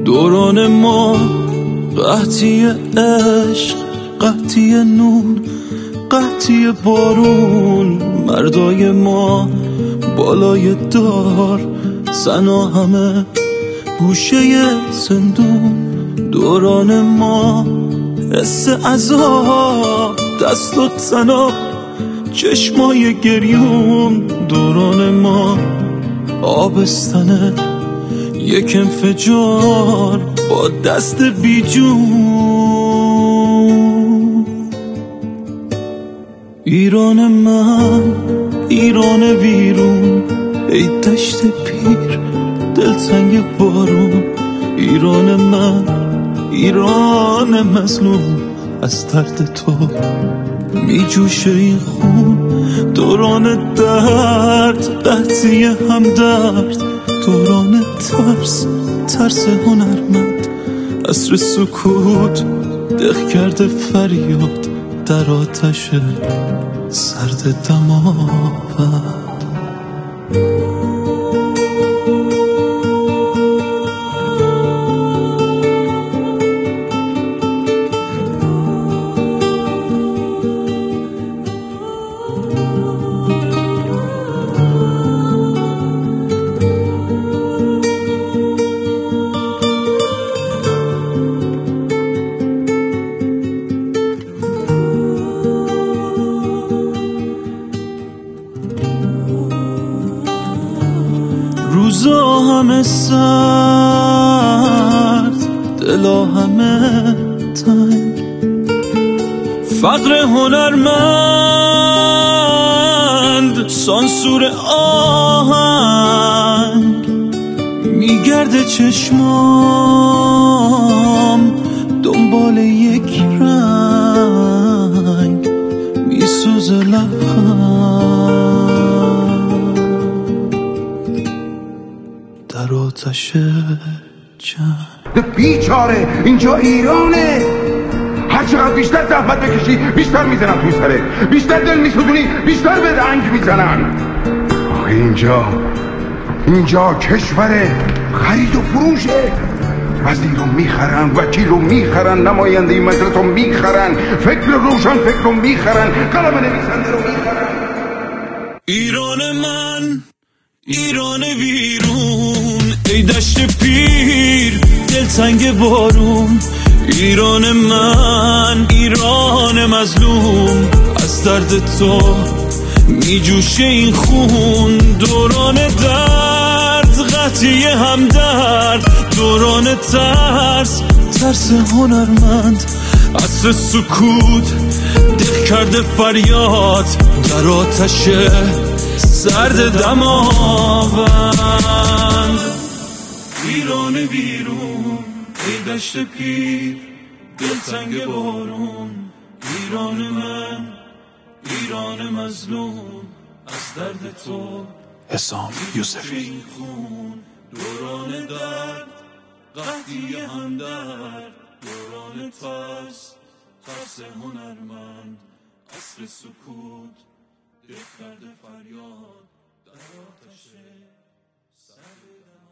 دوران ما قحطی عشق، قحطی نون، قحطی بارون. مردای ما بالای دار، زنا همه گوشه زندون. دوران ما حس عذاب، دست و تناب، چشمای گریون. دوران ما آبستنه یک انفجار با دست بیجون. ایران من، ایران ویرون، ای دشت پیر دلتنگ بارون. ایران من، ایران مظلوم، از درد تو می جوشه این خون. دوران درد، قحطی همدرد، دوران ترس، ترس هنرمند. عصر سکوت دق کرده فریاد در آتش سرد دماوند. روزا همه سرد، دلا همه تنگ. فقر هنرمند، سانسور آهنگ. میگرده چشمام دنبال یک رنگ، میسوزه لبخند در آتش جنگ. بیچاره اینجا ایرانه، هر چقدر بیشتر زحمت بکشی بیشتر میزنن توی سرت، بیشتر دل میسوزونی بیشتر به رنگ میزنن. آخه اینجا کشور خرید و فروشه. وزیر رو میخرن، وکیل رو میخرن، نماینده مجلس رو میخرن، فکر روشن فکر رو میخرن، قلم نویسنده رو میخرن. ایران من، ایران ویرون، ای دشت پیر دلتنگ بارون. ایران من، ایران مظلوم، از درد تو می جوشه این خون. دوران درد، قحطی همدرد، دوران ترس، ترس هنرمند. عصر سکوت دق کرده فریاد در آتش سرد دماوند. ایران ویرون، ای دشت پیر دلتنگ بارون. ایران من، ایران مظلوم، از درد تو حسام یوسفی. دوران درد، قحطی همدرد، دوران ترس، ترس هنرمند. عصر سکوت دق کرده فریاد در آتش سرد